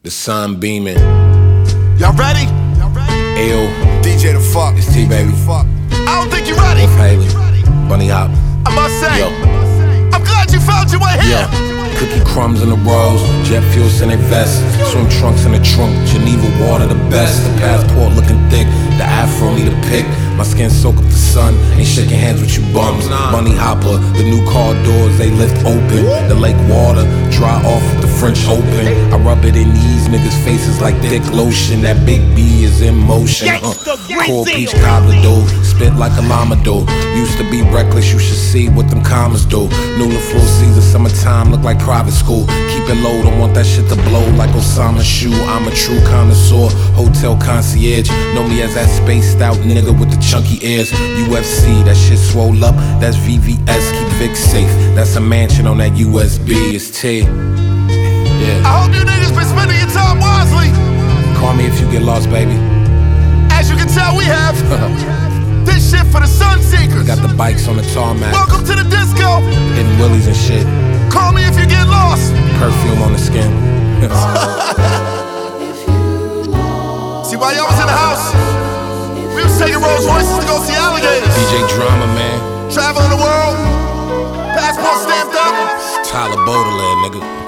The sun beaming. Y'all ready? Ayo, DJ the fuck. it's T baby. I don't think you ready. Wolf Haley, Bunny Hop. I must say, Yo. I'm glad you found your way here. Yeah, cookie crumbs in the rolls, jet fuel in their vest, swim trunks in the trunk, Geneva water the best. The passport looking thick, the afro need a pick. My skin soak up the sun, ain't shaking hands with you bums. Bunny Hopper, the new car doors they lift open. The lake water dry off with the French Open. I rub it in these niggas' faces like thick lotion. That big B is in motion. Cool peach cobbler dough, spit like a llama dough. Used to be reckless, you should see what them commas do. New full season, summertime look like private school. Keep it low, don't want that shit to blow like Osama's shoe. I'm a true connoisseur, hotel concierge. Know me as that spaced out nigga with the chunky ears. UFC, that shit swole up, that's VVS. Keep Vic safe, that's a mansion on that USB. It's T. Yeah. I hope you niggas been spending your time wisely. Call me if you get lost, baby. As you can tell, we have this shit for the sun seekers. Got the bikes on the tarmac, Welcome to the disco. hitting willies and shit. Call me if you get lost. Perfume on the skin. See, while y'all was in the house, we was taking Rolls Royces to go see alligators. DJ Drama, man. Traveling the world, passport stamped up. Tyler Baudelaire, nigga.